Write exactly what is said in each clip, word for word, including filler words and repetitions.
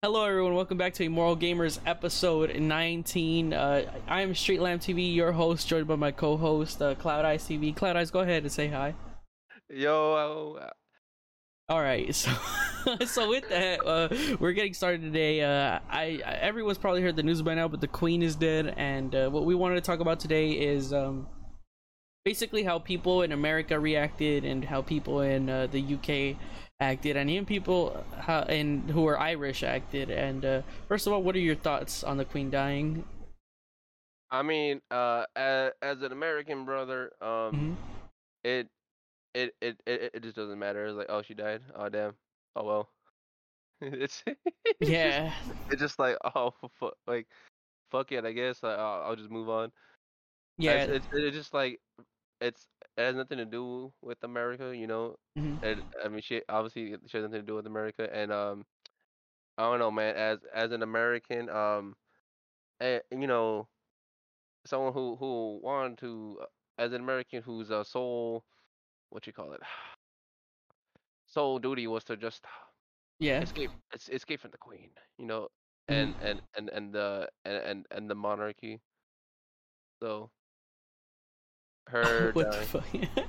Hello, everyone. Welcome back to Immoral Gamers episode nineteen. Uh, I am Streetlamp T V, your host, joined by my co-host, uh, Cloud Eyes T V. Cloud Eyes, go ahead and say hi. Yo, uh, All right, so so with that, uh, we're getting started today. Uh, I, I everyone's probably heard the news by now, but the Queen is dead, and uh, what we wanted to talk about today is um, basically how people in America reacted and how people in uh, the U K acted, and even people how, and who are Irish acted. And uh, first of all, what are your thoughts on the Queen dying? I mean, uh, as, as an American brother, um, Hmm. it it, it it it just doesn't matter. It's like, oh, she died. Oh, damn. Oh well. It's it's just Yeah. it's just like, oh, fuck, like fuck it. I guess like, I'll, I'll just move on. As Yeah. it's it's just like it's it has nothing to do with America, you know. Hmm. And I mean, she obviously she has nothing to do with America, and um, I don't know, man. As as an American, um, eh, you know. someone who who wanted to uh, as an American whose uh, sole what you call it sole duty was to just Yeah. escape es- escape from the queen, you know, and Hmm. and and and the and and, and the monarchy. So her What the dying. fuck?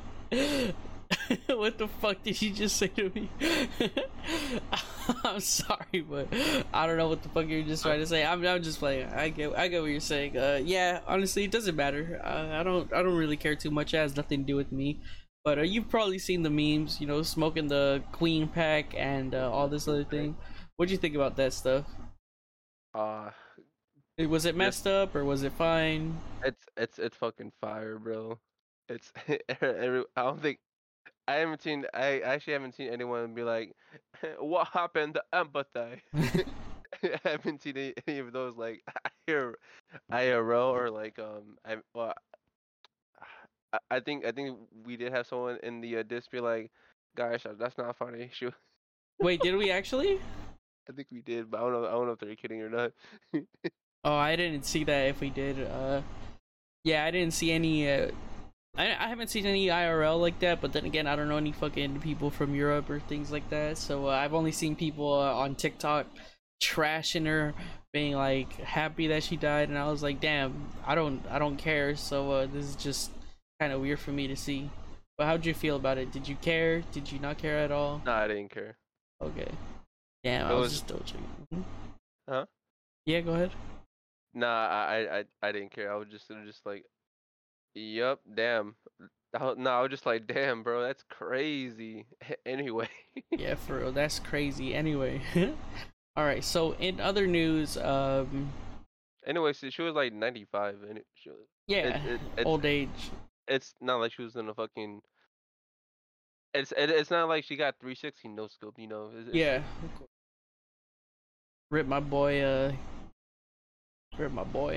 What the fuck did you just say to me? I'm sorry, but I don't know what the fuck you're just Uh, trying to say. I'm, I'm just playing. I get, I get what you're saying. Uh, yeah, honestly, it doesn't matter. Uh, I don't, I don't really care too much. It has nothing to do with me. But uh, you've probably seen the memes, you know, smoking the Queen pack and uh, all this other right. thing. What'd you think about that stuff? Uh, Eh, Was it just messed up or was it fine? it's it's it's fucking fire, bro. It's every, I don't think I haven't seen I actually haven't seen anyone be like, what happened to empathy? I haven't seen any, any of those like I hear I R L or like um I well I, I think I think we did have someone in the uh, disc be like, guys, uh, that's not funny. She, Wait, did we actually? I think we did, but I don't know. I don't know if they're kidding or not. Oh, I didn't see that. If we did, uh, yeah, I didn't see any. Uh, I I haven't seen any I R L like that. But then again, I don't know any fucking people from Europe or things like that. So uh, I've only seen people uh, on TikTok trashing her, being like happy that she died, and I was like, damn, I don't, I don't care. So uh, this is just kind of weird for me to see. But how'd you feel about it? Did you care? Did you not care at all? Nah, I didn't care. Okay. Damn, It I was was, just double checking. Mhm. huh? Yeah, go ahead. Nah, I I I I didn't care. I was just just like, yup, damn. I, was- no, I was just like, damn, bro, that's crazy. Anyway, Yeah, for real. That's crazy. Anyway. All right. So in other news, um, anyway, so she was like ninety-five, and it, she was, it, yeah, it it's old age. it's not like she was in a fucking. It's it, it's not like she got three sixty no scope, you know. It's, it's Yeah, rip my boy. Uh, rip my boy.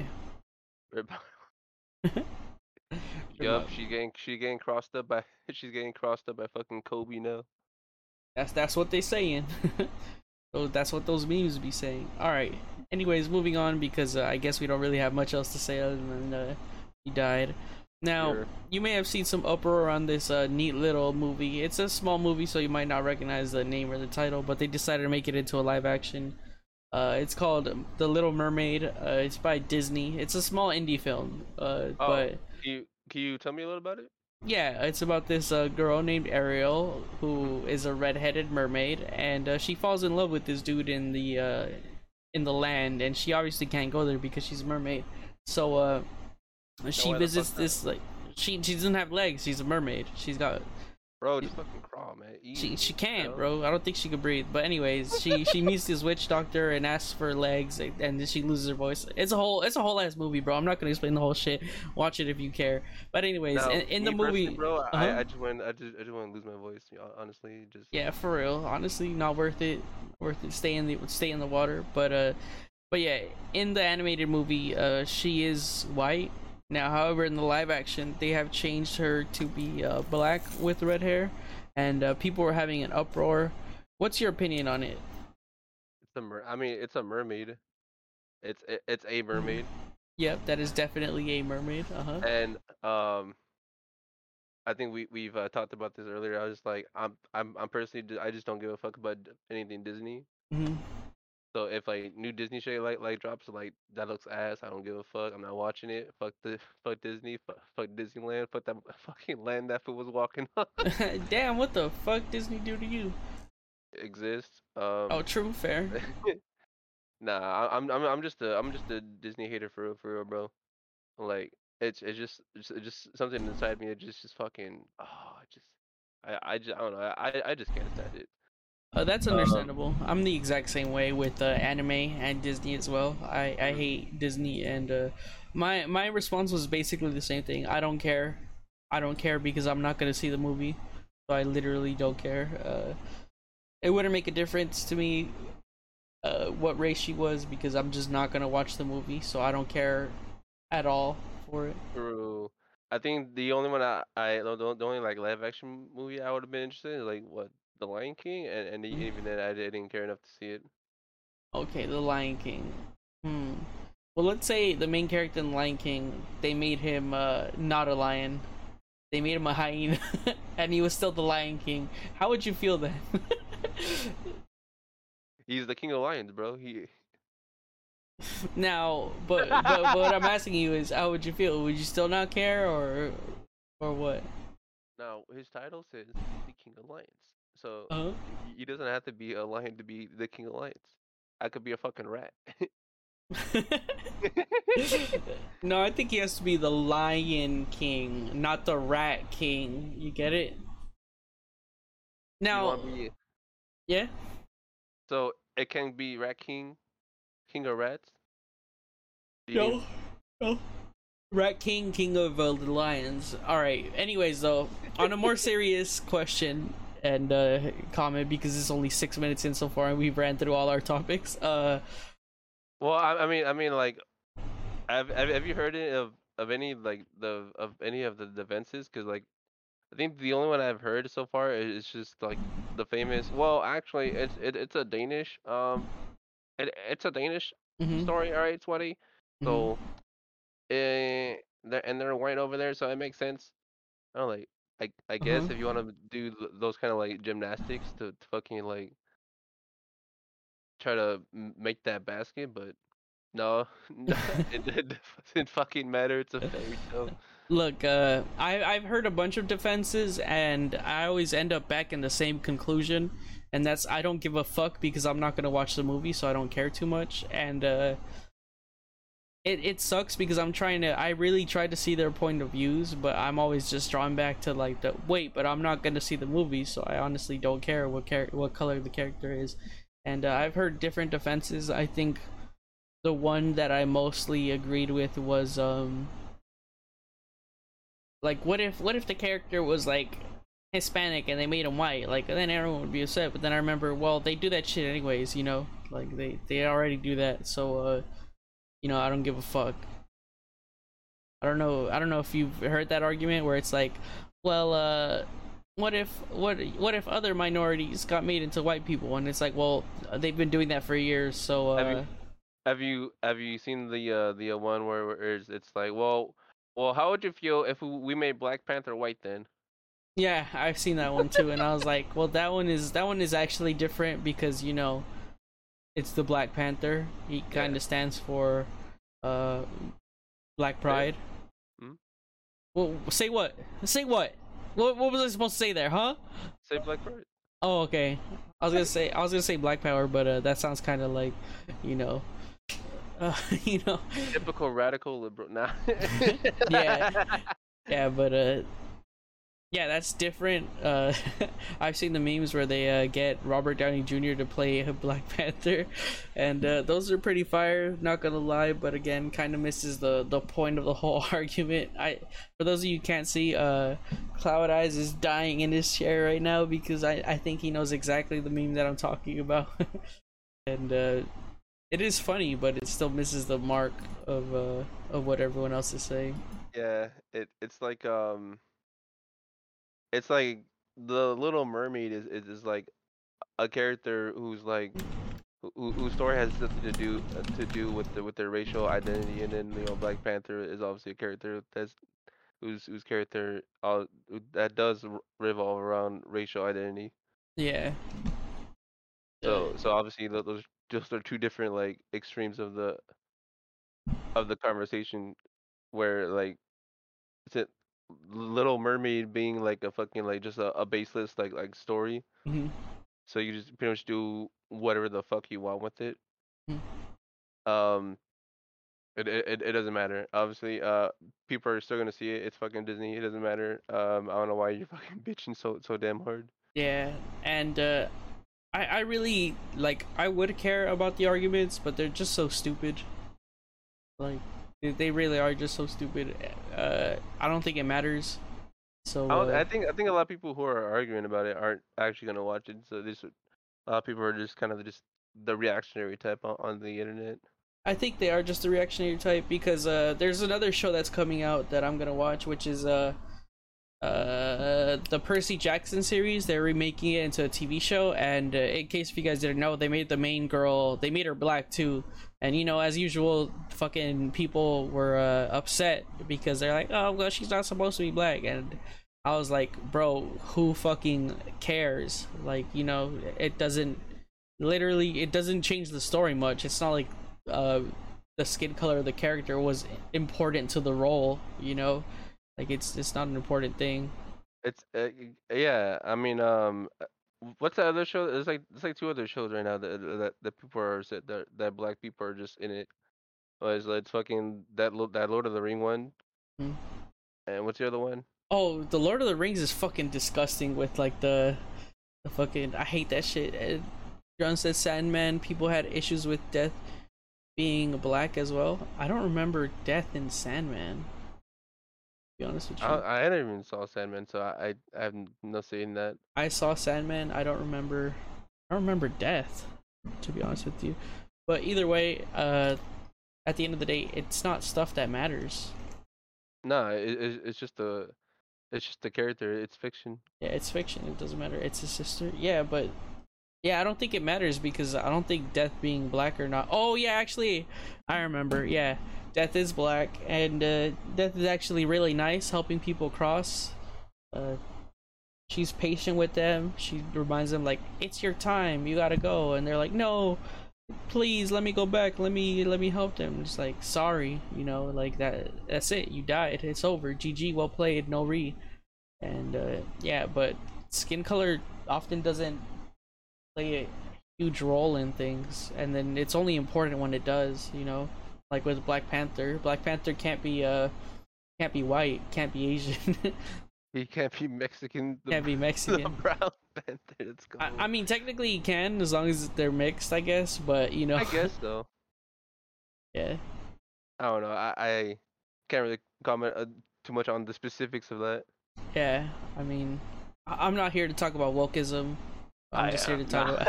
Rip my. Yup, she getting she getting crossed up by she's getting crossed up by fucking Kobe now. That's that's what they saying. So that's what those memes be saying. All right. Anyways, moving on because uh, I guess we don't really have much else to say other than uh, he died. Now, Sure. you may have seen some uproar on this uh, neat little movie. It's a small movie, so you might not recognize the name or the title, but they decided to make it into a live action. Uh, it's called um, The Little Mermaid. Uh, it's by Disney. It's a small indie film, uh, Oh, but can you can you tell me a little about it? yeah, it's about this uh, girl named Ariel Mhm. who is a red-headed mermaid, and uh, she falls in love with this dude in the uh, in the land, and she obviously can't go there because she's a mermaid. So uh, No, she why the fuck visits not? this like she she doesn't have legs. She's a mermaid. She's got Bro, just fucking crawl, man. she Easy. she You can't, know? bro. I don't think she could breathe. But anyways, she she meets this witch doctor and asks for legs, and then she loses her voice. It's a whole it's a whole ass movie, bro. I'm not gonna explain the whole shit. Watch it if you care. But anyways, in, Now, in the me personally, movie, bro, uh huh. I I just want I just I just want to lose my voice. You know, honestly, just Yeah, for real. Honestly, not worth it. Worth it. Stay in the stay in the water. But uh, but yeah, in the animated movie, uh, she is white. Now, however, in the live action, they have changed her to be uh, black with red hair, and uh, people were having an uproar. What's your opinion on it? it's a mer. I mean, it's a mermaid. It's it, it's a mermaid, Yep, that is definitely a mermaid. Uh huh. and um, I think we we've uh, talked about this earlier. I was like, I'm I'm I'm personally, ju- I just don't give a fuck about d- anything Disney. Hmm. So if like new Disney shit like like drops, like that looks ass. I don't give a fuck. I'm not watching it. Fuck the fuck Disney. Fuck, fuck Disneyland. Fuck that fucking land that fool was walking on. Damn, what the fuck Disney do to you? Exists. Oh, Um, true, fair. nah, I- I'm I'm I'm just a I'm just a Disney hater for real, for real, bro. Like it's it's just it's it's just something inside me. It just just fucking oh, it just I I just I don't know. I I just can't stand it. Uh, that's Um, understandable. I'm the exact same way with uh, anime and Disney as well. I, I mm, hate Disney, and uh, my my response was basically the same thing. I don't care. I don't care because I'm not gonna see the movie, so I literally don't care. Uh, it wouldn't make a difference to me uh, what race she was because I'm just not gonna watch the movie, so I don't care at all for it. true. I think the only one I I the, the the only like live action movie I would have been interested in is like what The Lion King, and and e- even then I didn't care enough to see it. Okay, The Lion King. Hmm. Well, let's say the main character in Lion King, they made him uh, not a lion. They made him a hyena, and he was still the Lion King. How would you feel then? He's the king of lions, bro. He Now, but, but but what I'm asking you is, how would you feel? Would you still not care, or or what? now his title says the king of lions, so Uh he he doesn't have to be a lion to be the king of lions. I could be a fucking rat. huh. No, I think he has to be the Lion King, not the Rat King. You get it? You Now, want to be yeah. so it can be rat king, king of rats. Do you think? No, no. Rat King, King of uh, the Lions. All right. Anyways, though, on a more serious question and uh, comment, because it's only six minutes in so far, and we've ran through all our topics. Uh, Well, I, I mean, I mean, like, have have, have you heard it of of any like the of any of the defenses? Because like, I think the only one I've heard so far is just like the famous. Well, actually, it's it, it's a Danish. Um, it, it's a Danish mhm, story. All right, sweaty. mhm, So, eh, they're, and they're white over there, so it makes sense. I don't like. I I uh huh. guess if you want to do th- those kind of like gymnastics to, to fucking like try to m- make that basket, but no, no, it, it doesn't fucking matter. It's a fairy tale. Look, uh, I I've heard a bunch of defenses, and I always end up back in the same conclusion, and that's I don't give a fuck because I'm not gonna watch the movie, so I don't care too much, and uh. It, it sucks because I'm trying to I really try to see their point of views, but I'm always just drawn back to like the wait, but I'm not gonna see the movie, so I honestly don't care what char- what color the character is. And uh, I've heard different defenses. I think the one that I mostly agreed with was um like what if what if the character was like Hispanic and they made him white? Like then everyone would be upset. But then I remember, well, they do that shit anyways, you know, like they they already do that. So uh, you know, I don't give a fuck. I don't know. I don't know if you've heard that argument where it's like, well, uh, what if what what if other minorities got made into white people? And it's like, well, they've been doing that for years. So, Have you uh, have you have you seen the uh the uh, one where, where it's, it's like, well, well, how would you feel if we made Black Panther white then? yeah, I've seen that one too, and I was like, well, that one is that one is actually different because you know it's the Black Panther. He Yeah. kind of stands for uh Black Eh? Pride. Hmm? Well, say what? Say what? What what was I supposed to say there, huh? Say Black Pride. Oh, okay. I was gonna say I was gonna say Black Power, but uh, that sounds kind of like, you know, uh, you know, Typical radical liberal. Nah. yeah, yeah, but uh, yeah, that's different. Uh, I've seen the memes where they uh, get Robert Downey Junior to play a Black Panther, and uh, those are pretty fire. Not gonna lie, but again, kind of misses the the point of the whole argument. I, for those of you who can't see, uh, Cloud Eyes is dying in his chair right now because I I think he knows exactly the meme that I'm talking about, and uh, it is funny, but it still misses the mark of uh of what everyone else is saying. Yeah, it it's like um, it's like the Little Mermaid is is, is like a character who's like who, whose story has something to do uh, to do with the, with their racial identity, and then you know Black Panther is obviously a character that's whose whose character uh who- that does r- revolve around racial identity. Yeah. Uh, So so obviously tho- those just are two different like extremes of the of the conversation where like is it Little Mermaid being like a fucking like just a, a baseless like like story. Hmm. So you just pretty much do whatever the fuck you want with it. Hmm. Um, it it it it doesn't matter. Obviously, uh, people are still gonna see it. It's fucking Disney. It doesn't matter. Um, I don't know why you're fucking bitching so so damn hard. Yeah, and uh, I I really like I would care about the arguments, but they're just so stupid. Like they they really are just so stupid. Uh, I don't think it matters. So I don't, uh, I think I think a lot of people who are arguing about it aren't actually gonna watch it. So this a lot of people are just kind of just the reactionary type on, on the internet. I think they are just the reactionary type because uh, there's another show that's coming out that I'm gonna watch, which is uh uh the Percy Jackson series. They're remaking it into a T V show, and uh, in case if you guys didn't know, they made the main girl, they made her black too. And you know, as usual, fucking people were uh, upset because they're like, oh well, she's not supposed to be black. And I was like, bro, who fucking cares? Like, you know, it doesn't, literally it doesn't change the story much. It's not like uh the skin color of the character was important to the role, you know. Like it's it's not an important thing. It's uh, y- yeah. I mean, um, uh, what's that other show? There's like there's like two other shows right now that that, that people are said that that black people are just in it. Uh, It's, it's fucking that Lo- that Lord of the Ring one, Hmm. and what's the other one? Oh, the Lord of the Rings is fucking disgusting with like the the fucking, I hate that shit. Uh, John said Sandman, people had issues with death being black as well. I don't remember death in Sandman, to be honest with you. I I never even saw Sandman, so I I, I have n- no say in that. I saw Sandman, I don't remember I don't remember death, to be honest with you. But either way, uh at the end of the day, it's not stuff that matters. No, it, it it's just the it's just the character. It's fiction. Yeah, it's fiction. It doesn't matter. It's his sister. Yeah, but yeah, I don't think it matters because I don't think Death being black or not. Oh yeah, actually, I remember. Yeah, Death is black, and uh, Death is actually really nice, helping people cross. Uh, she's patient with them. She reminds them like, "It's your time. You gotta go," and they're like, "No, please let me go back. Let me let me help them." Just like, sorry, you know, like that. That's it. You died. It's over. G G. Well played. No re. And uh, yeah, but skin color often doesn't play a huge role in things, and then it's only important when it does. You know, like with Black Panther. Black Panther can't be uh can't be white, can't be Asian, He can't be Mexican. The can't be the Mexican. Brown Panther. Let's I, go. I mean, technically he can as long as they're mixed, I guess. But you know, I guess so. yeah, I don't know. I I can't really comment uh, too much on the specifics of that. yeah. I mean, I, I'm not here to talk about wokeism. I'm I just here am to talk not. about.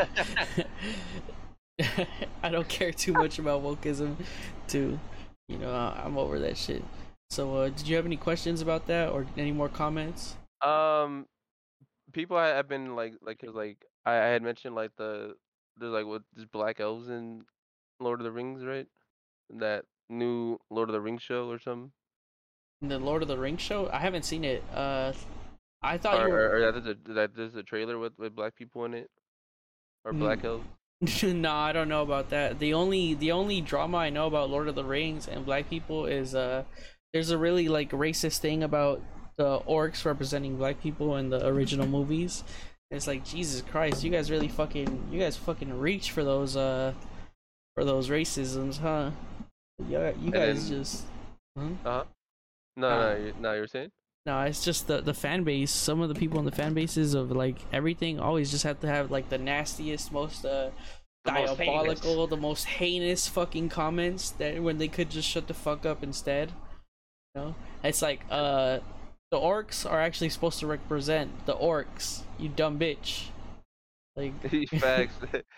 I don't care too much about wokeism, too. You know, I- I'm over that shit. So, uh, did you have any questions about that, or any more comments? um, people I, have been like like 'cause, like I, I had mentioned like the there's like what there's black elves in Lord of the Rings, right? That new Lord of the Rings show or something. In the Lord of the Rings show, I haven't seen it. Uh, I thought Or you were. or, or that there's a that there's a trailer with with black people in it or Mm, black elves. no, I don't know about that. The only the only drama I know about Lord of the Rings and black people is uh, there's a really like racist thing about the orcs representing black people in the original movies. It's like Jesus Christ, you guys really fucking you guys fucking reach for those uh for those racisms, huh? Yeah, you And guys then just. Hmm? uh huh. No Nah, no you, no you were saying. no, it's just the the fan base. Some of the people in the fan bases of like everything always just have to have like the nastiest, most uh The most heinous. diabolical, the most heinous fucking comments that when they could just shut the fuck up instead. You know, it's like uh the orcs are actually supposed to represent the orcs. You dumb bitch. Like, Facts.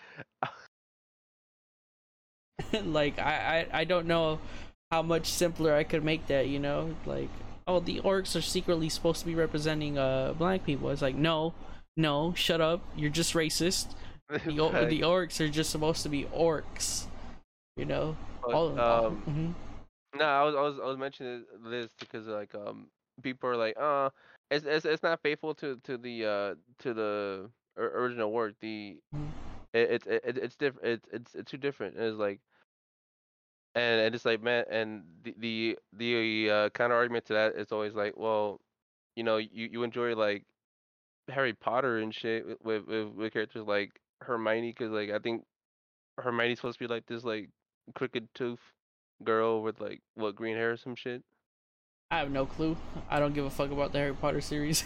like I, I I don't know how much simpler I could make that. You know, like, oh, the orcs are secretly supposed to be representing uh black people. It's like, no, no, shut up. You're just racist. The o- the Facts. orcs are just supposed to be orcs. You know, But all. all um mhm. no, I was I was I was mentioning this because like um people are like uh it's it's it's not faithful to to the uh to the or- original work. The Mhm. It, it, it it's different. It's it's it's too different. It's like and, and it's like man, and the the the uh, counter argument to that is always like, well, you know, you you enjoy like Harry Potter and shit with with, with, with characters like Hermione, because like I think Hermione's supposed to be like this like crooked tooth girl with like what green hair or some shit. I have no clue. I don't give a fuck about the Harry Potter series.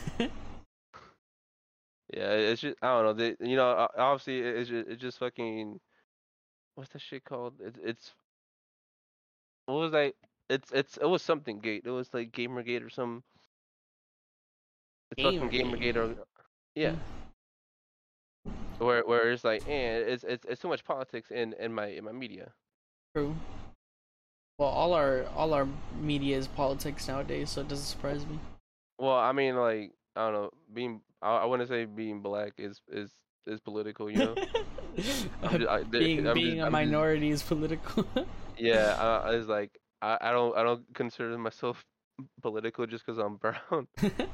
Yeah, it's just I don't know. They, you know, o- obviously it- it's just, it's just fucking what's that shit called? It, it's what was that? It's it's it was something gate. It was like Gamergate or some. It's fucking Gamergate. Gamergate or yeah. Hmm, Where where it's like, and it's it's it's too much politics in in my in my media. true. Well, all our all our media is politics nowadays, so it doesn't surprise me. Well, I mean, like I don't know, being I, I wouldn't say being black is is is political. You know, I'm Uh, just I, there- being I'm just being a I'm just minority is political. yeah. I, I was like I, I don't I don't consider myself political just because I'm brown.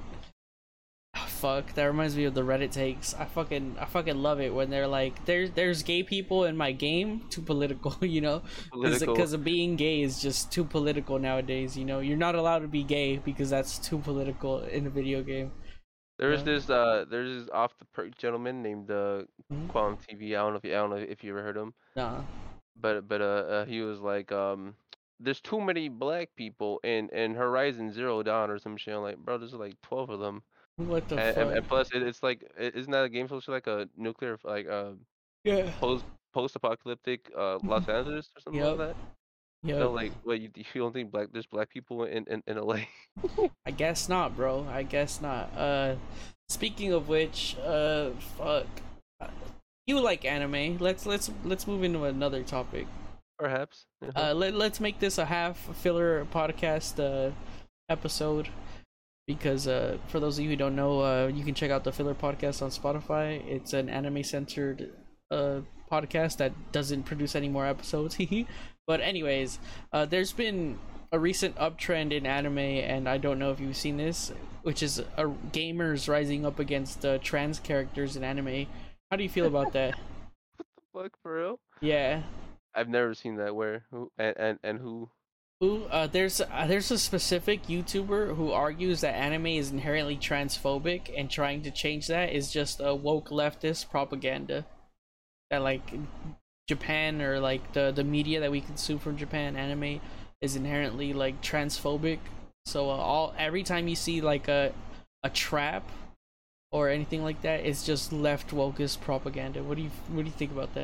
Ah, fuck, that reminds me of the Reddit takes. I fucking I fucking love it when they're like, there's there's gay people in my game. Too political, you know, because Political. because of being gay is just too political nowadays. You know, you're not allowed to be gay because that's too political in a video game. There's Yeah. this uh there's this off the perk gentleman named uh Mhm. Qualm T V. I don't know if you, I don't know if you ever heard him, Nah. but but uh, uh he was like um there's too many black people in in Horizon Zero Dawn or some shit. I'm like, bro, there's like twelve of them, What the and and, fuck? and plus it, it's like i- isn't that a game supposed to be like a nuclear like uh Yeah. post post apocalyptic uh Los Angeles or something like Yep. that? Yep. So like, what you, you don't think black there's black people in in, in L A? I guess not, bro. I guess not. Uh, speaking of which, uh, fuck. Uh, You like anime? Let's let's let's move into another topic. Perhaps. Uh-huh. Uh, let let's make this a half filler podcast uh episode because uh for those of you who don't know, uh you can check out the filler podcast on Spotify. It's an anime centered uh podcast that doesn't produce any more episodes. But anyways, uh there's been a recent uptrend in anime, and I don't know if you've seen this, which is uh, gamers rising up against uh, trans characters in anime. How do you feel about that? Fuck for real? Yeah. I've never seen that. Where? Who? And and, and who? Who? Uh, there's uh, there's a specific YouTuber who argues that anime is inherently transphobic, and trying to change that is just a woke leftist propaganda. That like Japan, or like the the media that we consume from Japan, anime is inherently like transphobic. So uh, all every time you see like a a trap or anything like that, it's just left wokeist propaganda. What do you what do you think about that?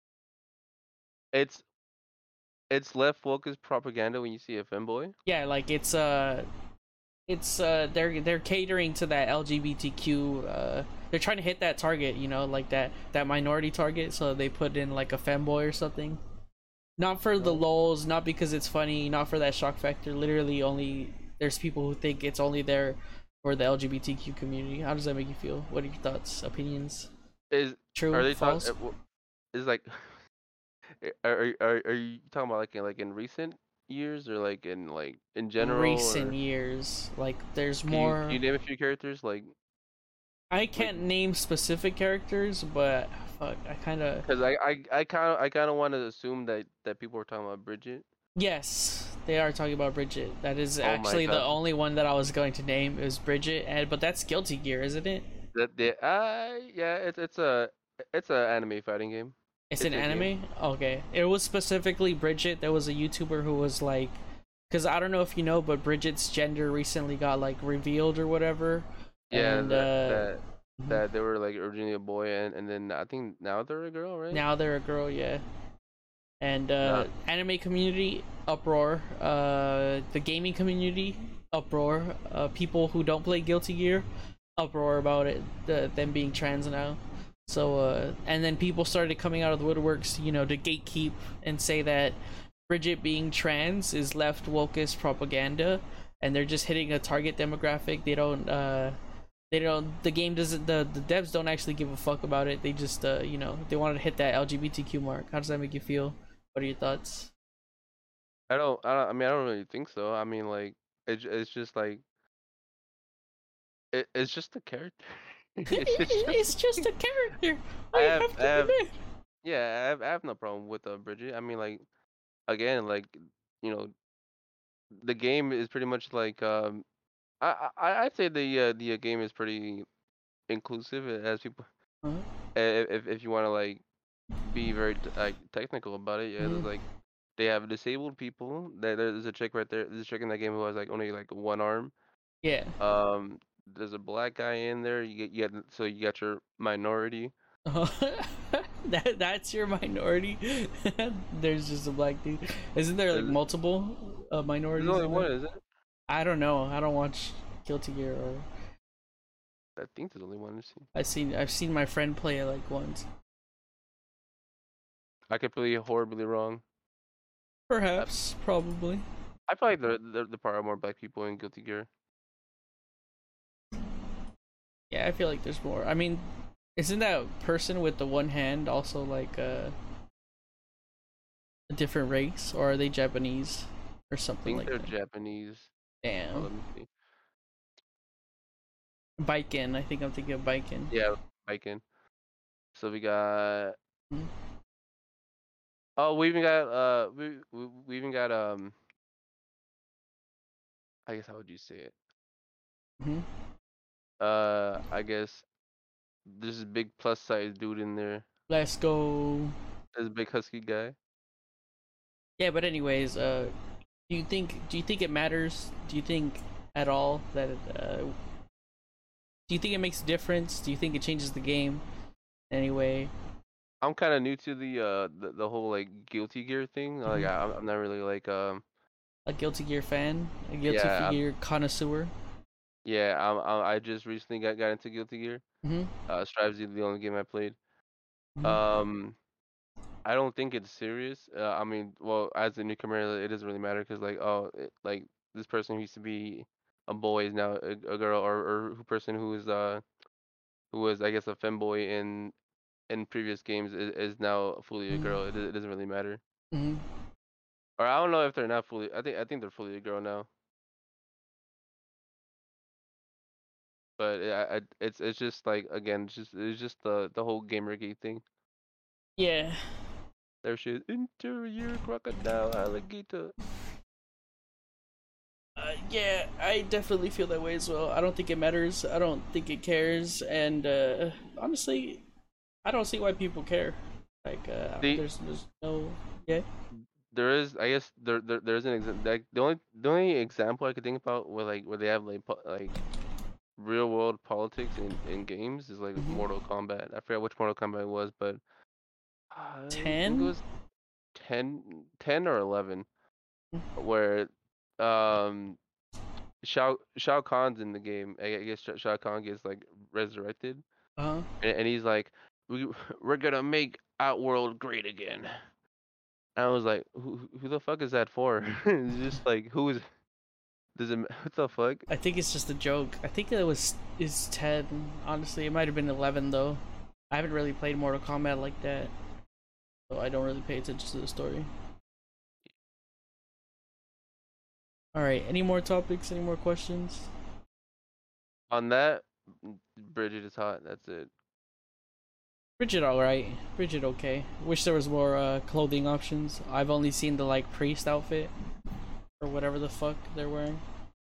It's it's left focused propaganda when you see a femboy. Yeah, like it's uh it's uh they're they're catering to that L G B T Q, uh they're trying to hit that target, you know, like that that minority target, so they put in like a femboy or something. Not for the Oh. lols, not because it's funny, not for that shock factor. Literally only there's people who think it's only there for the L G B T Q community. How does that make you feel? What are your thoughts, opinions? Is are True, they false? talking? Is like are, are are you talking about like in like in recent years or like in like in general Recent or years. Like there's can you can more. you name a few characters like I like can't name specific characters, but fuck, I kind of. because I I I kind of I kind of want to assume that that people were talking about Bridget. Yes, they are talking about Bridget. That is Oh my actually the god. only one that I was going to name is Bridget, and but that's Guilty Gear, isn't it? That the uh yeah it's it's a it's a anime fighting game. It's an It's a game. anime? Okay. It was specifically Bridget. There was a YouTuber who was like, because I don't know if you know, but Bridget's gender recently got like revealed or whatever. Yeah, And that uh, that that they were like originally a boy and and then I think now they're a girl, right? now they're a girl, yeah. And Nah, uh, anime community uproar. Uh, the gaming community uproar. Uh, people who don't play Guilty Gear uproar about it. The, them being trans now. So uh, and then people started coming out of the woodworks, you know, to gatekeep and say that Bridget being trans is left wokeist propaganda, and they're just hitting a target demographic. They don't. Uh, they don't. The game doesn't. The the devs don't actually give a fuck about it. They just, uh, you know, they wanted to hit that L G B T Q mark. How does that make you feel? What are your thoughts? I don't I don't I mean I don't really think so. I mean like it, it's just like it, it's just a character. It's just It's just a character. I What do you have have I to have admit? Yeah, I have, I have no problem with uh, Bridget. I mean, like again, like you know, the game is pretty much like um, I I I'd say the uh, the uh, game is pretty inclusive. It has people. Uh-huh. i- If if you want to like be very t- like technical about it, yeah, Hmm. there's like they have disabled people. There there's a chick right there. There's a chick in that game who has like only like one arm. Yeah. Um, there's a black guy in there. You get you get so you got your minority. Uh, that that's your minority. There's just a black dude. Isn't there like There's, multiple uh, there's minorities only in one, there? isn't it? I don't know. I don't watch Guilty Gear, or I think there's only one. Let's see. I've seen I've seen my friend play it like once. I could be horribly wrong. I, Perhaps, probably. I feel like there there, there probably are more black people in Guilty Gear. Yeah, I feel like there's more. I mean, isn't that person with the one hand also like uh, a different race, or are they Japanese or I something think like they're that? Japanese. Oh, Damn. let me see. Biken. I think I'm thinking of Biken. Yeah, Viking. So we got. Hmm. Oh, we even got uh we we, we even got um. I guess how would you say it? Hmm. Uh, I guess there's a big plus size dude in there. Let's go. There's a big husky guy. Yeah, but anyways, uh, do you think do you think it matters? Do you think at all that it, uh, do you think it makes a difference? Do you think it changes the game anyway? I'm kind of new to the uh the, the whole like Guilty Gear thing. Like Mhm. I, I'm I'm not really like um A Guilty Gear fan, a Guilty yeah I'm Gear connoisseur. yeah I'm, I'm I just recently got got into Guilty Gear. Hmm. Uh, Strive's the the only game I played. Hmm. Um, I don't think it's serious. Uh, I mean, well, as a newcomer, it doesn't really matter because like oh it, like this person who used to be a boy is now a, a girl, or or who person who is uh who was I guess a femboy in in previous games is, is now fully a girl. It, it doesn't really matter. Hmm. Or I don't know if they're not fully. I think I think they're fully a girl now. But it, I, I- it's it's just like again, it's just it's just the the whole Gamergate thing. Yeah. There she is, interior crocodile alligator. Uh, yeah, I definitely feel that way as well. I don't think it matters. I don't think it cares, and uh, honestly, I don't see why people care. Like, uh, The there's there's no yeah. there is I guess there there there's an example. Like the only the only example I could think about where like where they have like po- like real world politics in in games is like Hmm. Mortal Kombat. I forget which Mortal Kombat it was, but I think it Ten. was ten ten or eleven where um Shao Shao Kahn's in the game. I I guess Shao Shao Kahn gets like resurrected, Uh huh. and, and he's like, "We we're gonna make Outworld great again." And I was like, "Who who the fuck is that for?" It's just like, who is does it? ma- What the fuck? I think it's just a joke. I think it was is ten. Honestly, it might have been eleven though. I haven't really played Mortal Kombat like that, so I don't really pay attention to the story. All right. Any more topics? Any more questions? On that, mm, Bridget is hot. That's it. Bridget, all right. Bridget, okay. Wish there was more uh, clothing options. I've only seen the like priest outfit or whatever the fuck they're wearing.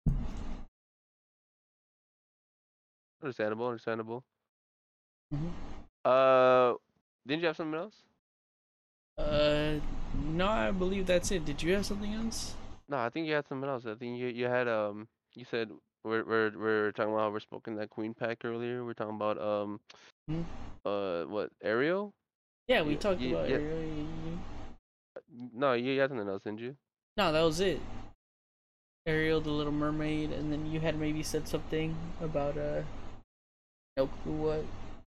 Understandable. Understandable. Hmm. Uh, didn't you have something else? Uh, no, I believe that's it. Did you have something else? No, I think you had something else. I think you you had um you said we're we're we're talking about how we're smoking that Queen pack earlier. We're talking about um Hmm. uh what Ariel? Yeah, we Yeah, talked yeah, about yeah. Ariel. No, you you had something else, didn't you? No, that was it. Ariel, the Little Mermaid, and then you had maybe said something about uh, no clue what.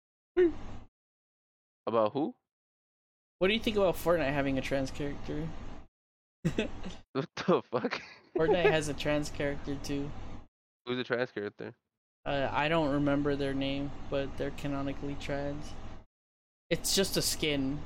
About who? What do you think about Fortnite having a trans character? What the fuck? Fortnite has a trans character too. Who's the trans character? Uh, I don't remember their name, but they're canonically trans. It's just a skin.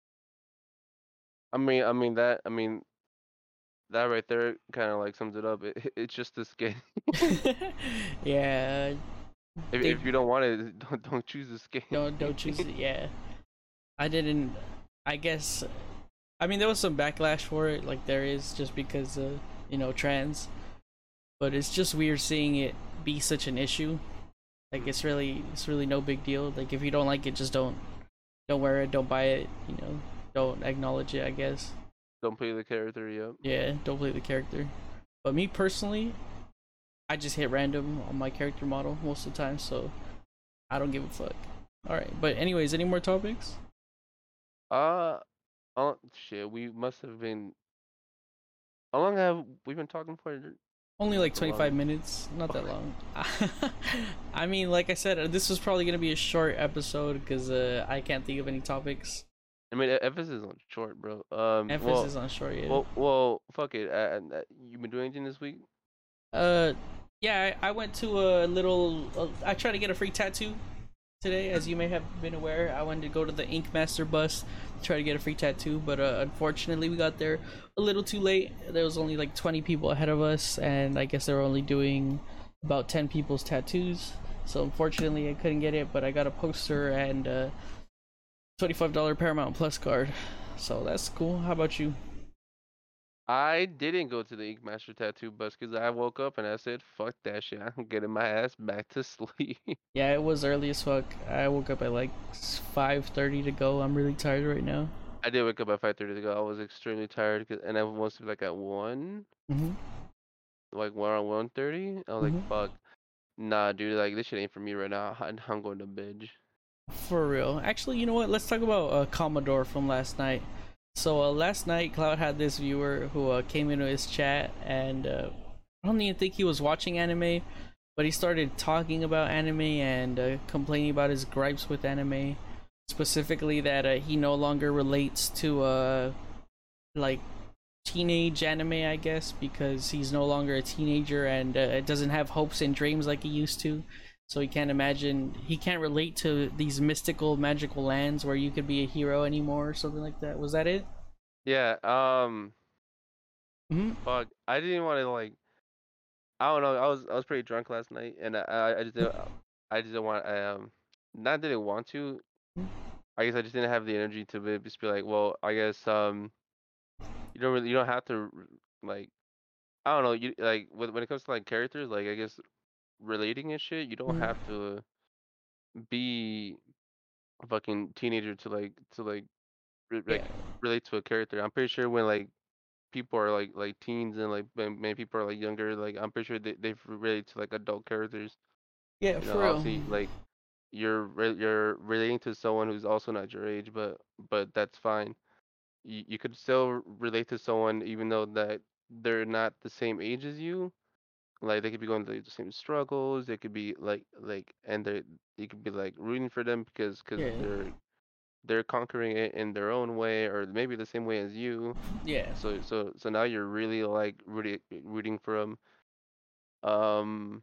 I mean, I mean that. I mean that right there kind of like sums it up. It, it's just a skin. Yeah, If they if you don't want it, don't don't choose the skin. don't don't choose it. Yeah, I didn't. I guess, I mean, there was some backlash for it, like there is, just because, uh, you know, trans. But it's just weird seeing it be such an issue. Like it's really, it's really no big deal. Like if you don't like it, just don't, don't wear it, don't buy it. You know, don't acknowledge it. I guess. Don't play the character, yep. Yeah, don't play the character. But me personally, I just hit random on my character model most of the time, so I don't give a fuck. All right, but anyways, any more topics? Uh, oh shit, we must have been. How long have we been talking for? Only like Not that twenty-five long. minutes, not that long. I mean, like I said, this was probably gonna be a short episode because uh, I can't think of any topics. I mean, e- emphasis on short, bro. Um, well, Emphasis on short, yeah. well, well, fuck it. Uh, uh, you been doing anything this week? Uh, yeah, I, I went to a little. Uh, I tried to get a free tattoo today, as you may have been aware. I wanted to go to the Ink Master bus to try to get a free tattoo, but uh, unfortunately, we got there a little too late. There was only like twenty people ahead of us, and I guess they were only doing about ten people's tattoos. So unfortunately, I couldn't get it, but I got a poster and a twenty-five dollar Paramount Plus card. So that's cool. How about you? I didn't go to the Ink Master tattoo bus because I woke up and I said, "Fuck that shit! I'm getting my ass back to sleep." Yeah, it was early as fuck. I woke up at like five thirty to go. I'm really tired right now. I did wake up at five thirty to go. I was extremely tired, 'cause- and I was mostly like at one, Mm-hmm. like one around one thirty. I was like, Mm-hmm. "Fuck, nah, dude. Like this shit ain't for me right now. I'm, I'm going to bed." For real. Actually, you know what? Let's talk about uh, Commodore from last night. So uh, last night, Cloud had this viewer who uh, came into his chat, and uh, I don't even think he was watching anime, but he started talking about anime and uh, complaining about his gripes with anime, specifically that uh, he no longer relates to uh like teenage anime, I guess, because he's no longer a teenager and uh, doesn't have hopes and dreams like he used to. So he can't imagine, he can't relate to these mystical, magical lands where you could be a hero anymore or something like that. Was that it? Yeah. Um. Mm-hmm. Fuck. I didn't want to like. I don't know. I was I was pretty drunk last night, and I I, I just didn't, I just didn't want. I, um. Not didn't want to. I guess I just didn't have the energy to be, just be like, well, I guess um. You don't really. You don't have to like. I don't know. You like when when it comes to like characters, like I guess relating and shit. You don't Mm-hmm. have to be a fucking teenager to like to like re- Yeah, like relate to a character. I'm pretty sure when like people are like like teens and like when, when people are like younger, like I'm pretty sure they they relate to like adult characters. yeah, You know, for real. obviously like you're re- you're relating to someone who's also not your age, but but that's fine. You you could still relate to someone even though that they're not the same age as you. Like they could be going through the same struggles. They could be like like and they you could be like rooting for them because because Yeah, they're they're conquering it in their own way or maybe the same way as you. yeah, So so so now you're really like really rooting for them. Um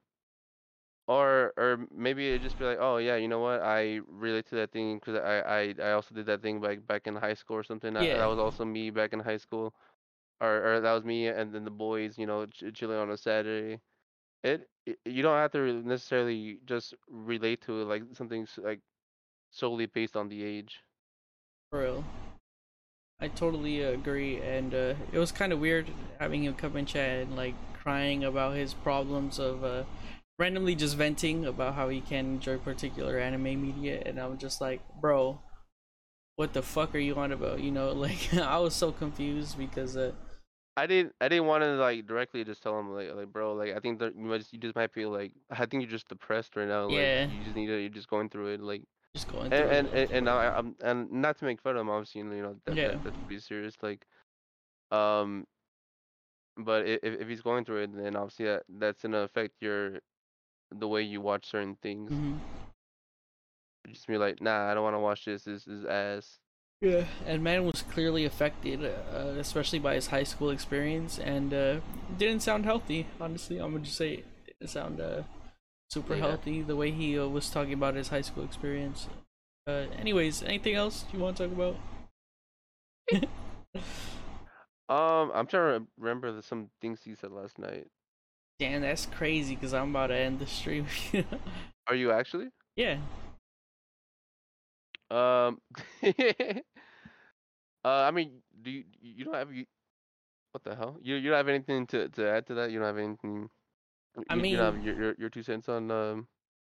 or or maybe it just be like, oh yeah, you know what? I relate to that thing because I, I I also did that thing back back in high school or something. That, yeah, that was also me back in high school, or or that was me and then the boys, you know, ch- chilling on a Saturday. It, it you don't have to re- necessarily just relate to it like something s- like solely based on the age. for real. I totally agree, and uh, it was kind of weird having him come in chat and like crying about his problems of uh, randomly just venting about how he can't enjoy particular anime media, and I'm just like, bro, what the fuck are you on about? You know, like I was so confused because uh, I didn't I didn't want to like directly just tell him like like bro like I think that you might just, you just might feel like I think you're just depressed right now like yeah, you just need to you're just going through it like just going and through and it. and, and I, I'm and not to make fun of him obviously you know that, Yeah. that that's pretty serious like um but i- if if he's going through it then obviously that that's gonna affect your the way you watch certain things. Hmm. Just be like nah I don't want to watch this this is ass. Yeah, and man was clearly affected, uh, especially by his high school experience, and uh, didn't sound healthy. Honestly, I'm gonna just say it didn't sound uh, super Yeah. healthy the way he uh, was talking about his high school experience. Uh, anyways, anything else you want to talk about? Um, I'm trying to remember the, some things he said last night. Damn, that's crazy because I'm about to end the stream. Are you actually? Yeah. Um, Uh, I mean, do you you don't have you what the hell? You you don't have anything to to add to that? You don't have anything. I You, you don't mean, have your, your your two cents on um.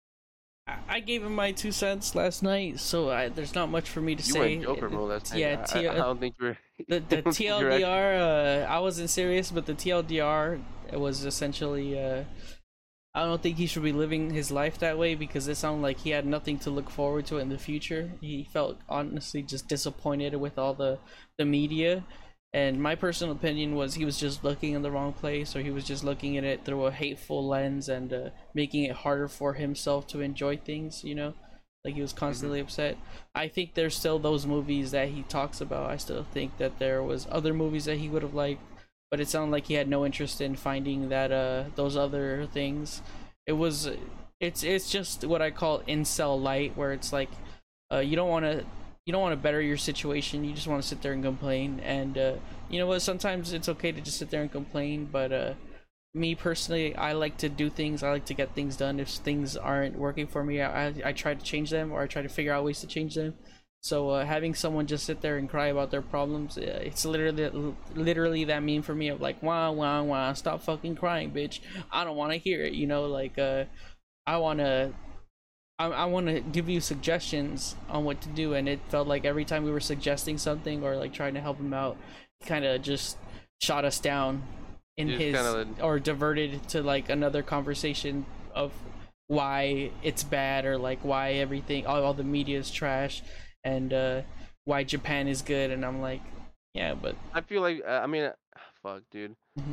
I, I gave him my two cents last night, so I, there's not much for me to You say. went Joker Uh, mode last night. Yeah, I, T- I I uh, don't think you were. the I the don't think you're actually. T L D R. Uh, I wasn't serious, but the T L D R was essentially. Uh, I don't think he should be living his life that way because it sounded like he had nothing to look forward to in the future. He felt honestly just disappointed with all the the media. And my personal opinion was he was just looking in the wrong place, or he was just looking at it through a hateful lens and uh, making it harder for himself to enjoy things, you know? Like he was Mhm. constantly upset. I think there's still those movies that he talks about. I still think that there was other movies that he would have liked, but it sounded like he had no interest in finding that uh those other things. It was it's it's just what I call incel light, where it's like uh you don't want to you don't want to better your situation. You just want to sit there and complain. And uh you know what, sometimes it's okay to just sit there and complain, but uh me personally, I like to do things. I like to get things done. If things aren't working for me, i i, I try to change them, or I try to figure out ways to change them. So uh, having someone just sit there and cry about their problems, uh, it's literally literally that meme for me of like, wah wah wah, stop fucking crying, bitch. I don't want to hear it, you know. Like uh i want to I, I want to give you suggestions on what to do, and it felt like every time we were suggesting something or like trying to help him out, he kind of just shot us down in You just kind his, of. or diverted to like another conversation of why it's bad, or like why everything, all, all the media is trash, and uh why Japan is good. And I'm like, yeah, but I feel like uh, I mean, uh, fuck, dude. mhm.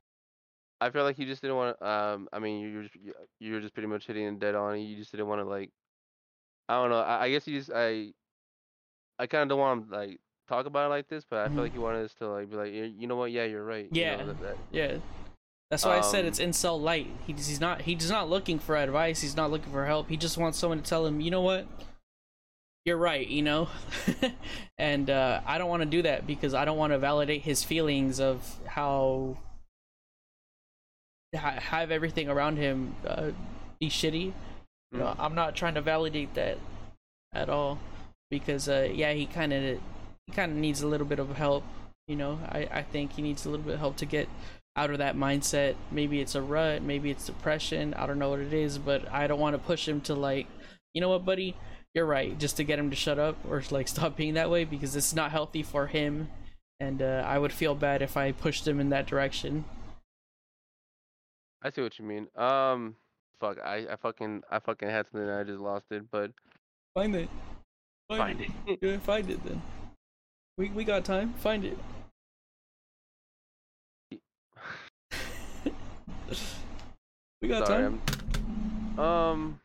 I feel like he just didn't want. Um, I mean, you you were just, you you were just pretty much hitting it dead on. You just didn't want to like. I don't know. I, I guess you just I I kind of don't want to like talk about it like this, but I feel Mhm. like he wanted us to like be like, you you know what? Yeah, you're right. You know Yeah, that that. yeah. That's why I said Um, it's incel light. He's he's not he's not looking for advice. He's not looking for help. He just wants someone to tell him, you know what, you're right. You know, and uh, I don't want to do that because I don't want to validate his feelings of how ha- have everything around him uh, be shitty. You know, mm, I'm not trying to validate that at all, because uh, yeah, he kind of he kind of needs a little bit of help. You know, I I think he needs a little bit of help to get out of that mindset. Maybe it's a rut, maybe it's depression. I don't know what it is, but I don't want to push him to like, you know what, buddy, you're right, just to get him to shut up or like stop being that way, because it's not healthy for him. And uh, I would feel bad if I pushed him in that direction. I see what you mean. Um, fuck. I I fucking I fucking had something and I just lost it, but Find it. Find find it. it. Yeah, find it then. We we got time. Find it. We got Sorry, time. I'm um.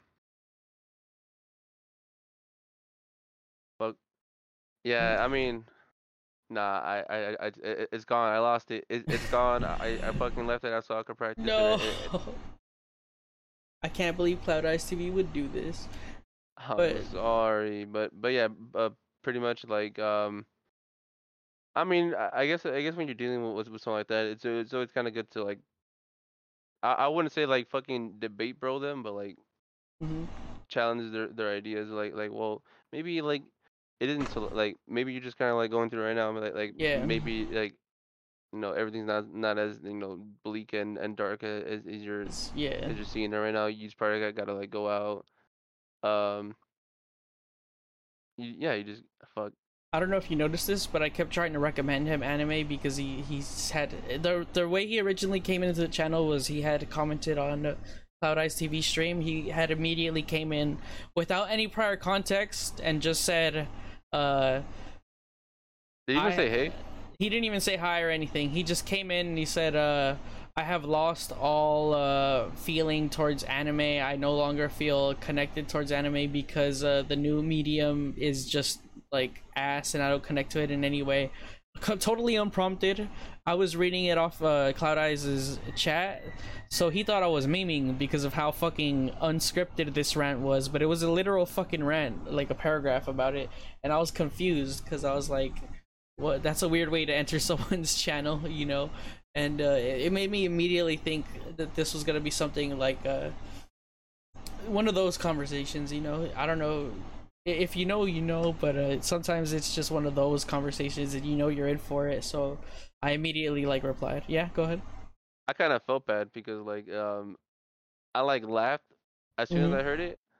Fuck. Yeah, I mean, nah. I I I I- it, it's gone. I lost it. it it's gone. I I fucking left it at soccer practice and No. it, it, I can't believe Cloud Ice T V would do this. I'm But sorry, but but yeah, uh, pretty much like um. I mean, I I guess I guess when you're dealing with with something like that, it's it's always kind of good to like I, I wouldn't say like fucking debate bro them, but like mhm. challenge their their ideas. Like like well maybe like it isn't so like maybe you're just kind of like going through right now. Like like Yeah. maybe like you know everything's not not as you know bleak and and dark a- as, as you're It's- yeah. as you're seeing it right now. You just probably got, gotta like go out. Um. You, yeah. You just fuck. I don't know if you noticed this, but I kept trying to recommend him anime because he he's had the the way he originally came into the channel was he had commented on Cloud Ice T V stream. He had immediately came in without any prior context and just said, uh, Did you even I say hey? he didn't even say hi or anything. He just came in and he said, uh, I have lost all uh, feeling towards anime. I no longer feel connected towards anime because uh, the new medium is just like ass and I don't connect to it in any way. Co- totally unprompted. I was reading it off uh, Cloud Eyes' chat, so he thought I was memeing because of how fucking unscripted this rant was, but it was a literal fucking rant, like a paragraph about it, and I was confused because I was like, what, that's a weird way to enter someone's channel, you know. And uh, it it made me immediately think that this was gonna be something like uh, one of those conversations, you know. I don't know. if you know, you know, but uh, sometimes it's just one of those conversations and you know you're in for it. So I immediately like replied, yeah, go ahead. I kind of felt bad because like um I like laughed as soon as Hmm. I heard it,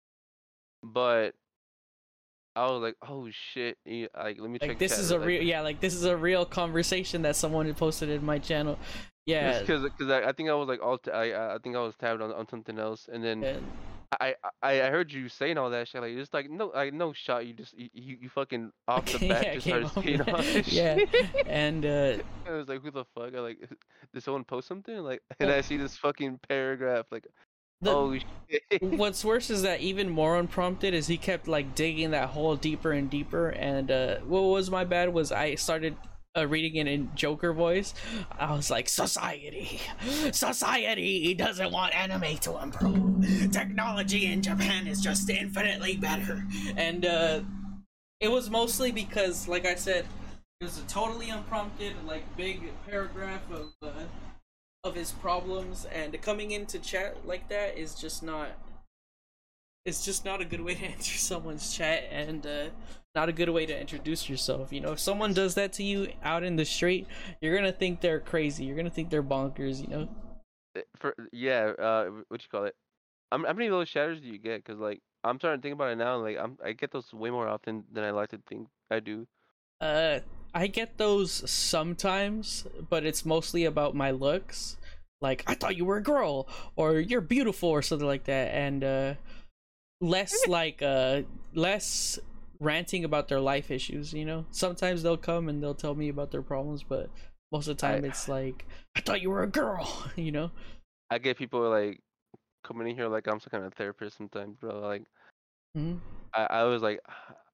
but I was like, oh shit, yeah, like let me Like check this chat. is Real- a Like real, yeah, like this is a real conversation that someone had posted in my channel. Cause, Yeah. cause, cause I, I think I was like all t- I, I I think I was tabbed on, on something else, and then And I, I I heard you saying all that shit. Like just like no, like no shot. You just you, you you fucking off the okay, bat yeah, it just came started up. saying all this Yeah, shit. and uh, I was like, who the fuck? I like, did someone post something? Like, and well, I see this fucking paragraph. Like, the oh shit. what's worse is that even more unprompted is he kept like digging that hole deeper and deeper. And uh, what was my bad was I started uh, reading it in Joker voice. I was like, society, society doesn't want anime to improve. Technology in Japan is just infinitely better. And uh, it was mostly because, like I said, it was a totally unprompted, like big paragraph of uh, of his problems, and coming into chat like that is just not. It's just not a good way to enter someone's chat, and uh, not a good way to introduce yourself. You know, if someone does that to you out in the street, you're gonna think they're crazy. You're gonna think they're bonkers. You know. For yeah, uh, what you call it? I'm, how many of those shatters do you get? Cause like I'm starting to think about it now. Like I'm I get those way more often than I like to think I do. Uh, I get those sometimes, but it's mostly about my looks. Like, I thought you were a girl, or you're beautiful, or something like that, and uh, less like uh, less ranting about their life issues. You know, sometimes they'll come and they'll tell me about their problems, but most of the I time it's like, I thought you were a girl. You know. I get people like coming in here like I'm some kind of therapist sometimes, bro. Like Hmm. I I was like,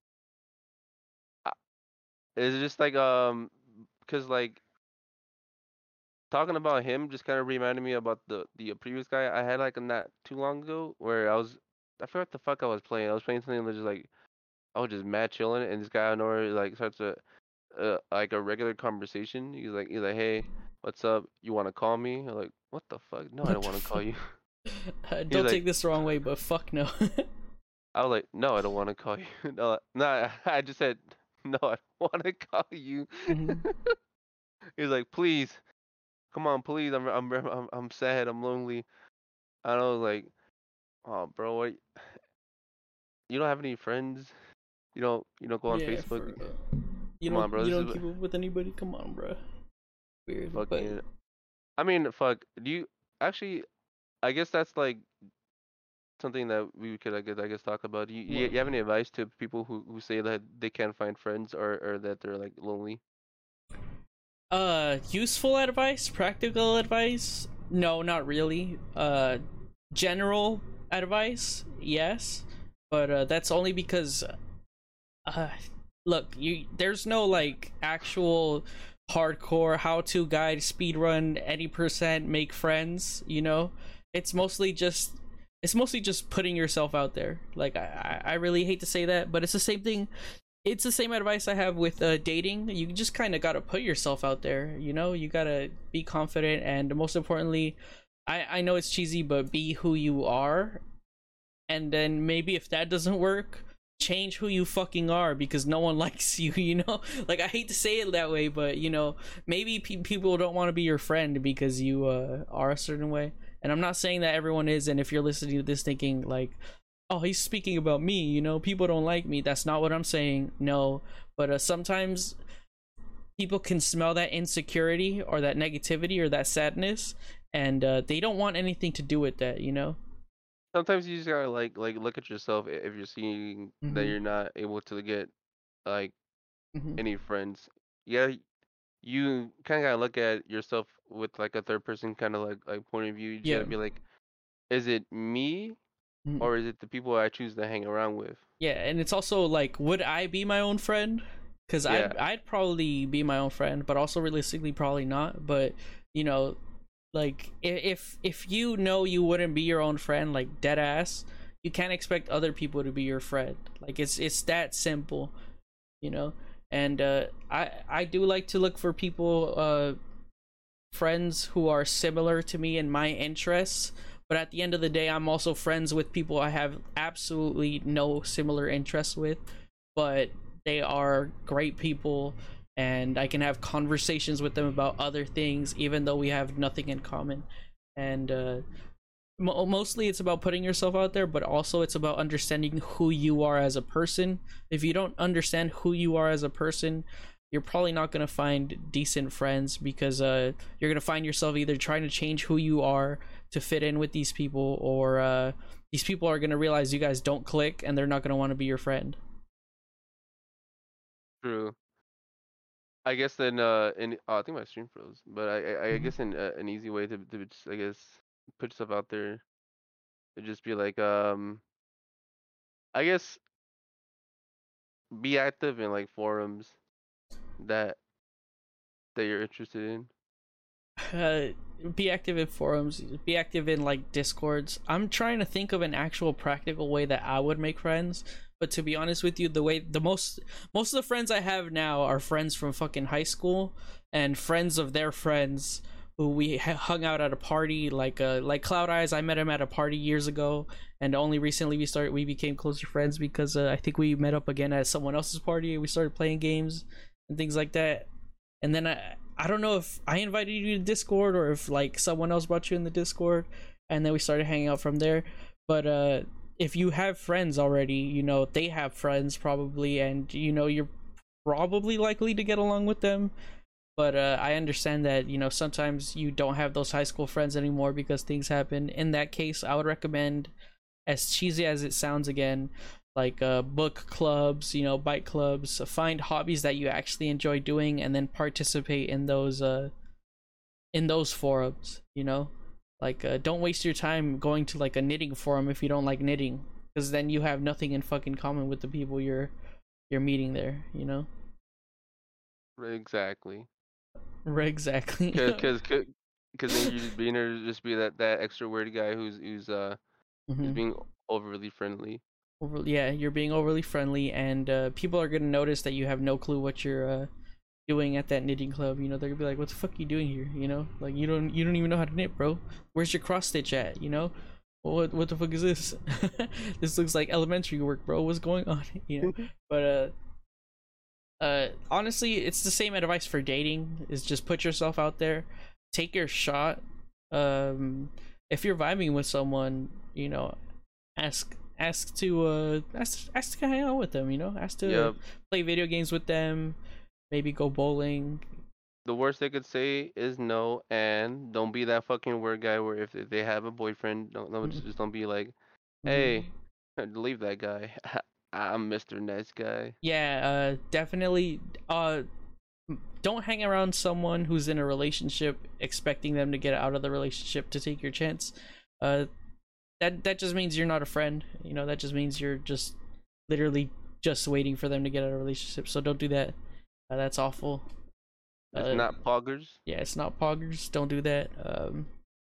it's just like um, cause like talking about him just kind of reminded me about the the previous guy I had like not too long ago where I was I forgot what the fuck I was playing. I was playing something that just like I was just mad chilling and this guy out of nowhere like starts a uh, like a regular conversation. He's like he's like, hey, what's up? You want to call me? I'm like, what the fuck? No, I What don't the want to call fuck? you. Uh, He's don't like, take this the wrong way, but fuck no. I was like, no, I don't want to call you. No, no, I just said no, I don't want to call you. Hmm. He's like, please, come on, please. I'm I'm I'm I'm sad. I'm lonely. I know, like, oh, bro, what, you don't have any friends? You don't you don't go on Yeah, Facebook? for uh, you Come don't on, bro. you This don't is keep up with anybody. Come on, bro. Weird, but fucking. I mean, fuck. Do you actually? I guess that's like something that we could, I guess, I guess talk about. You you, what? you have any advice to people who who say that they can't find friends or or that they're like lonely? Uh, useful advice, practical advice? No, not really. Uh, general advice, yes, but uh, that's only because uh, look, you there's no like actual hardcore how-to guide speedrun any percent make friends. You know, it's mostly just it's mostly just putting yourself out there. Like I I I really hate to say that, but it's the same thing. It's the same advice I have with uh, dating. You just kind of got to put yourself out there. You know, you got to be confident, and most importantly, I I know it's cheesy, but be who you are. And then maybe if that doesn't work, change who you fucking are, because no one likes you. You know, like I hate to say it that way, but you know, maybe pe- people don't want to be your friend because you uh, are a certain way. And I'm not saying that everyone is. And if you're listening to this thinking like, oh, he's speaking about me, you know, people don't like me, that's not what I'm saying. No, but uh, sometimes people can smell that insecurity or that negativity or that sadness, and uh, they don't want anything to do with that, you know. Sometimes you just gotta like like look at yourself i- if you're seeing that Mm-hmm. you're not able to get like Mm-hmm. any friends. Yeah, you kind of gotta look at yourself with like a third person kind of like like point of view. You just Yeah. gotta be like, is it me Mm-hmm. or is it the people I choose to hang around with? Yeah, and it's also like, would I be my own friend? Because Yeah, I'd I'd probably be my own friend, but also realistically probably not. But you know, like i- if if you know you wouldn't be your own friend, like dead ass, you can't expect other people to be your friend. Like it's it's that simple, you know. And uh, I I do like to look for people, uh, friends who are similar to me in my interests, but at the end of the day, I'm also friends with people I have absolutely no similar interests with, but they are great people, and I can have conversations with them about other things even though we have nothing in common. And uh mo- mostly it's about putting yourself out there, but also it's about understanding who you are as a person. If you don't understand who you are as a person, you're probably not going to find decent friends, because uh you're going to find yourself either trying to change who you are to fit in with these people, or uh these people are going to realize you guys don't click and they're not going to want to be your friend. True. I guess then uh in oh, I think my stream froze, but I I, I Mhm. guess an uh, an easy way to to just, I guess, put yourself out there to just be like um I guess be active in like forums that that you're interested in. uh, be active in forums, be active in like discords. I'm trying to think of an actual practical way that I would make friends, but to be honest with you, the way the most most of the friends I have now are friends from fucking high school, and friends of their friends who we ha- hung out at a party, like uh like Cloud Eyes. I met him at a party years ago, and only recently we started we became closer friends because uh, I think we met up again at someone else's party, and we started playing games and things like that. And then I I don't know if I invited you to Discord or if like someone else brought you in the Discord, and then we started hanging out from there. But uh if you have friends already, you know, they have friends probably, and you know you're probably likely to get along with them. But uh I understand that, you know, sometimes you don't have those high school friends anymore because things happen. In that case, I would recommend, as cheesy as it sounds again, like uh, book clubs, you know, bike clubs. Find hobbies that you actually enjoy doing, and then participate in those uh in those forums. You know, like uh, don't waste your time going to like a knitting forum if you don't like knitting, because then you have nothing in fucking common with the people you're you're meeting there. You know, Exactly. exactly. Cause cause cause 'cause then you're just being there to just be that that extra weird guy who's who's uh who's hmm being overly friendly. Over, yeah, you're being overly friendly, and uh, people are gonna notice that you have no clue what you're uh, doing at that knitting club. You know, they're gonna be like, "What the fuck are you doing here?" You know, like you don't you don't even know how to knit, bro. Where's your cross stitch at? You know, what what the fuck is this? This looks like elementary work, bro. What's going on? You know, but uh. Uh, honestly, it's the same advice for dating. Is just put yourself out there, take your shot. Um, if you're vibing with someone, you know, ask ask to uh ask ask to hang out with them. You know, ask to Yep. play video games with them. Maybe go bowling. The worst they could say is no, and don't be that fucking weird guy where if, if they have a boyfriend, don't, don't Mm-hmm. just don't be like, Mm-hmm. hey, leave that guy. I'm Mister Nice Guy. Yeah, uh, definitely. Uh, don't hang around someone who's in a relationship expecting them to get out of the relationship to take your chance. Uh, that that just means you're not a friend. You know, that just means you're just literally just waiting for them to get out of a relationship. So don't do that. Uh, that's awful. It's Uh, not poggers. yeah, it's not poggers. Don't do that. Um,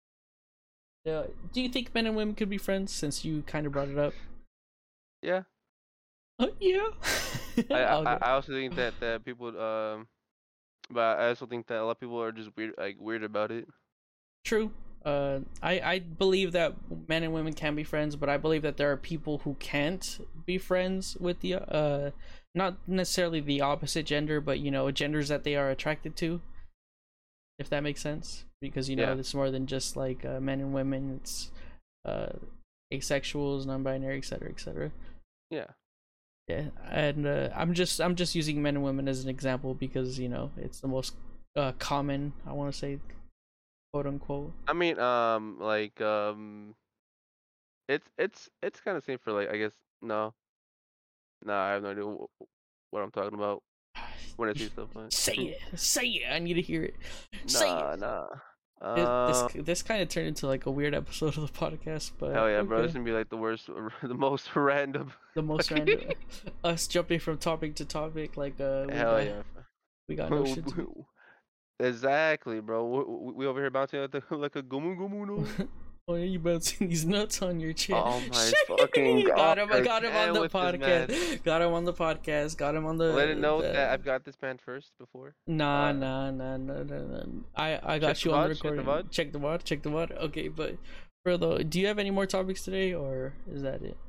uh, do you think men and women could be friends? Since you kind of brought it up. Yeah. Uh, yeah. I, I Okay. I also think that that people um, but I also think that a lot of people are just weird like weird about it. True. Uh, I I believe that men and women can be friends, but I believe that there are people who can't be friends with the uh, not necessarily the opposite gender, but you know, genders that they are attracted to. If that makes sense, because you know, Yeah. it's more than just like uh, men and women. It's uh, asexuals, non-binary, et cetera, et cetera. Yeah. Yeah, and uh, I'm just I'm just using men and women as an example because you know it's the most uh, common. I want to say, quote unquote. I mean, um, like, um, it's it's it's kind of same for like, I guess, no, no, I have no idea wh- what I'm talking about when I see stuff like. Say it, say it. I need to hear it. Say it. Nah, nah. This this, Um, this kind of turned into like a weird episode of the podcast, but hell yeah, bro. This okay. gonna be like the worst, the most random. The most fucking- random, us jumping from topic to topic, like uh, we Hell got yeah. we got no shit to do. Exactly, bro. We, we, we over here bouncing like, the, like a gumu gumu no. Oh, yeah, you bouncing these nuts on your chin. Oh my fucking got god! him! I got him on Again the with this man. podcast. Got him on the podcast. Got him on the. Let it know the... that I've got this man first before. Nah, Uh, nah, nah, nah, nah, nah. I I check got the you on the V O D, check the recording. V O D. Check the V O D. Check the V O D. Okay, but Bro, though, do you have any more topics today, or is that it?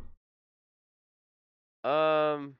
Um,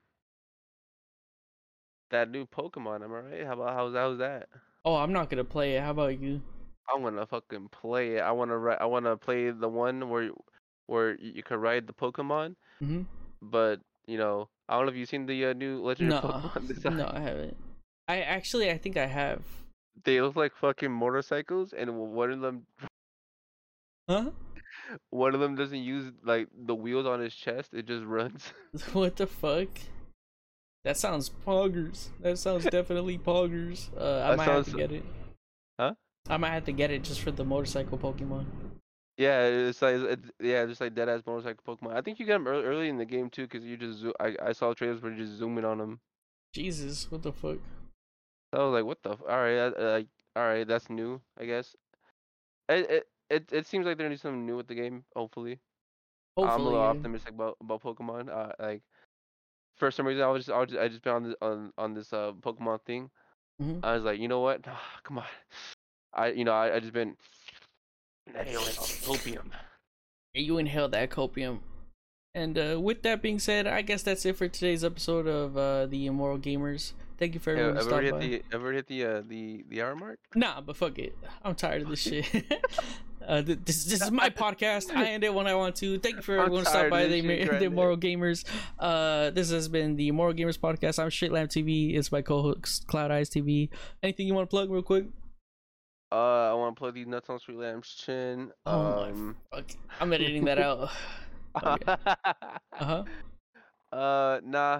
that new Pokemon, am I right? How about how's how's that? Oh, I'm not gonna play it. How about you? I wanna fucking play it. I wanna ri- I wanna play the one where where you you could ride the Pokemon, Mm-hmm. but you know, I don't know if you've seen the uh, new legendary No, Pokemon no, design. I haven't. I actually, I think I have. They look like fucking motorcycles, and one of them Huh? one of them doesn't use like the wheels on his chest. It just runs. What the fuck? That sounds poggers. That sounds definitely poggers. Uh, I That might have to sounds, get it. huh? I might have to get it just for the motorcycle Pokemon. Yeah, it's like it's, yeah, just like dead ass motorcycle Pokemon. I think you get them early, early in the game too, cause you just zo- I I saw trailers where you just zooming on them. Jesus, what the fuck? I was like, what the? F- all right, uh, uh, like all right, that's new, I guess. It it it, it seems like they're doing something new with the game. Hopefully, I'm a little Hopefully, yeah. optimistic about about Pokemon. Uh, like for some reason, I was just I was just, I just been on this on on this uh Pokemon thing. Mm-hmm. I was like, you know what? Come on. I you know I I just been inhaling all the opium. You inhale that copium. And uh, with that being said, I guess that's it for today's episode of uh, the Immoral Gamers. Thank you for Hey, everyone who ever stopped hit by. the ever hit the uh the the hour mark? Nah, but fuck it. I'm tired of this shit. uh, th- this this is my podcast. I end it when I want to. Thank you for I'm everyone who stopped tired by of the, this shit, the Grandin. Immoral Gamers. Uh, this has been the Immoral Gamers podcast. I'm Straight Lamb T V. It's my co-host Cloud Eyes T V. Anything you want to plug real quick? Uh, I want to plug these nuts on Street Lamb's chin. Oh Um, my fuck! I'm editing that out. Okay. Uh huh. uh, nah,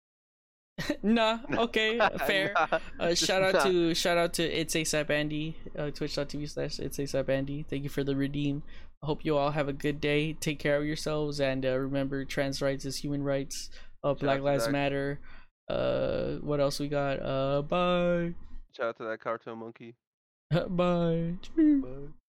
Nah. Okay. Fair. nah, Uh, just shout out nah. to shout out to It's ASAP Andy, uh, twitch.tv slash It's ASAP Andy. Thank you for the redeem. I hope you all have a good day. Take care of yourselves, and uh, remember, trans rights is human rights. Uh, Shout Black out to Lives that. Matter. Uh, what else we got? Uh, bye. Shout out to that cartoon monkey. Bye. Bye.